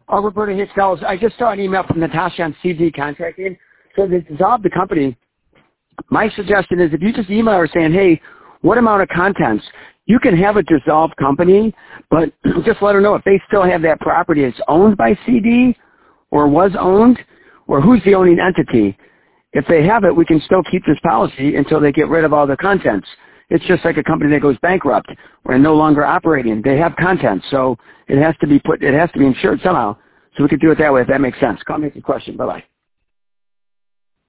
Roberta Hitchcock. I just saw an email from Natasha on CD Contracting. So to dissolve the company, my suggestion is if you just email her saying, hey, what amount of contents? You can have a dissolved company, but just let her know if they still have that property. It's owned by CD or was owned, or who's the owning entity. If they have it, we can still keep this policy until they get rid of all the contents. It's just like a company that goes bankrupt or no longer operating. They have contents, so it has to be insured somehow. So we could do it that way if that makes sense. Call me with your question. Bye-bye.